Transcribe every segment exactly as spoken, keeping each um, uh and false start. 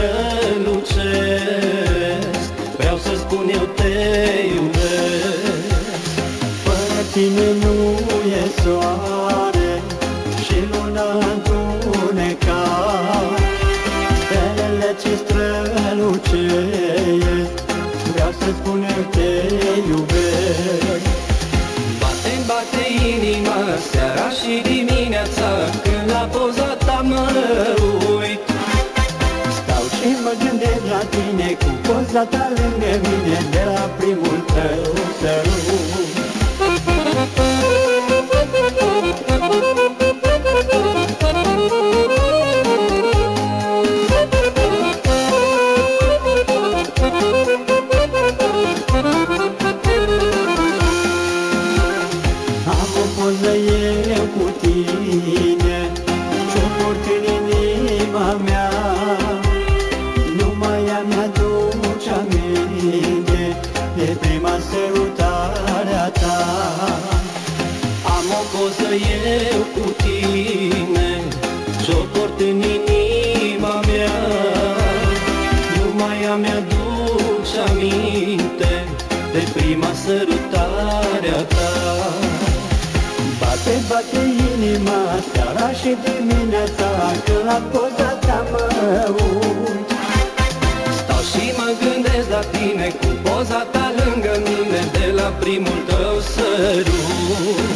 strălucesc, vreau să spun eu te iubesc. Fără tine nu e soare și luna întunecat, stelele ce strălucesc, vreau să spun eu te iubesc. Bate, bate inima seara și dimineața, când la poza ta mă uit. Stau și mă gândesc la tine, cu poza ta lângă mine, de la primul tău sărut. Am o poză eu cu tine, ce-o port în inima mea, numai ea mi-aduce aminte de prima sărutare a ta. Am o poză eu cu tine, ce-o port în inima mea, numai ea mi-aduce aminte de prima sărutare a ta. Bate, bate inima seara și dimineața, când la poza ta mă uit. Stau și mă gândesc la tine, cu poza ta lângă mine, de la primul tău sărut.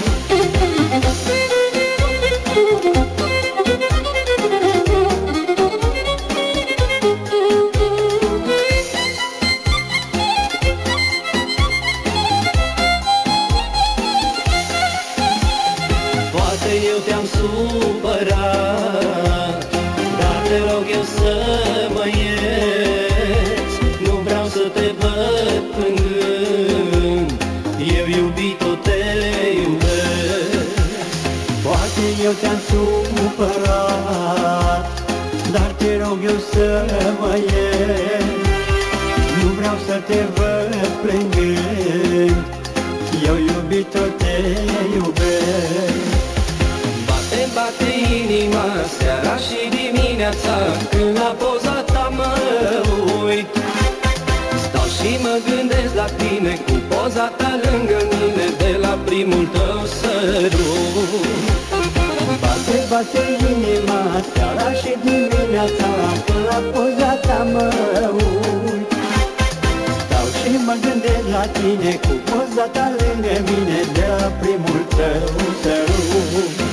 Poate eu te-am supărat, dar te rog eu să mă ierți. Nu vreau să te văd plângând, eu iubito te iubesc. Poate eu te-am supărat, dar te rog eu să mă ierți. Nu vreau să te văd plângând, eu iubito te iubesc. Bate, bate inima seara și dimineața, când la poza ta mă uit. Stau și mă gândesc la tine, cu poza ta lângă mine, de la primul tău sărut. Bate, bate inima seara și dimineața, când la poza ta mă uit. Stau și mă gândesc la tine, cu poza ta lângă mine, de la primul tău sărut.